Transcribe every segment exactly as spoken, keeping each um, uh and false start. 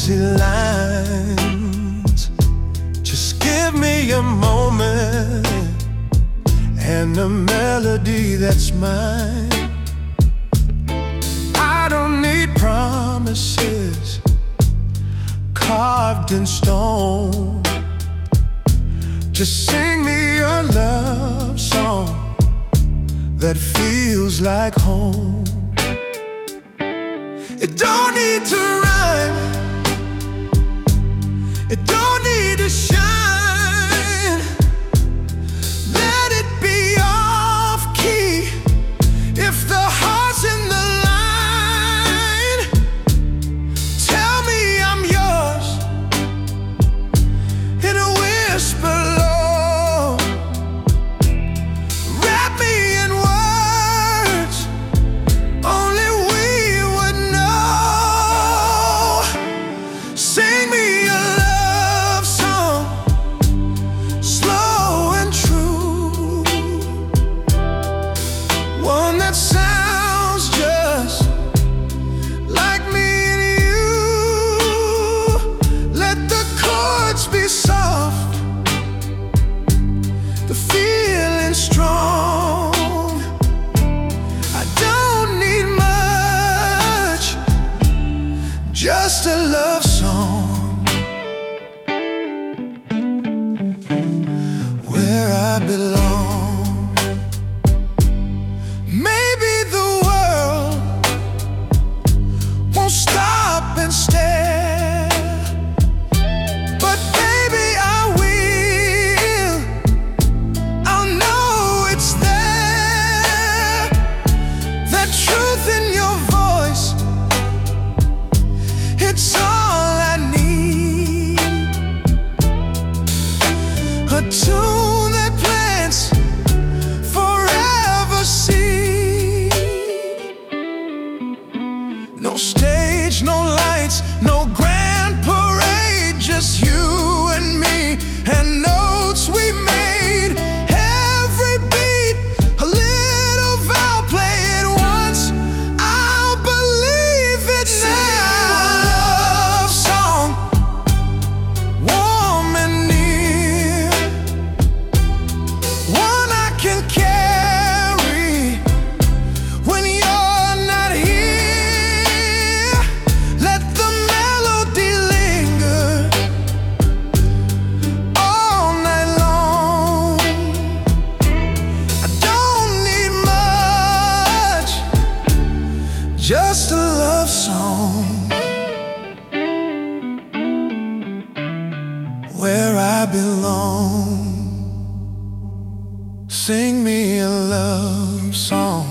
empty lines. Just give me a moment and a melody that's mine. I don't need promises carved in stone. Just sing me a love song that feels like home. It don't need to rhyme, it don't need to shine. Let it be off key if the heart's in the line. Tell me I'm yours in a whisper low. Wrap me in words only we would know. Sing me a love song, slow and true, one that sounds just like me and you. Let the chords be soft, the feeling strong. I don't need much, just a love song. Where I belong. Maybe the world won't stop and stare, but baby I will. I'll know it's there. That truth in your voice, it's all I need. A tune that plants forever seed. No stage, no lights, no grand parade, just you and me and notes we made. Every beat, a little vow, play it once, I'll believe it now. Love song, warm and near, one I can carry when you're not here. Let the melody linger all night long. I don't need much, just a love song. Where I belong. Sing me a love song,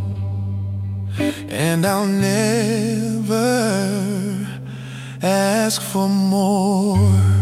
and I'll never ask for more.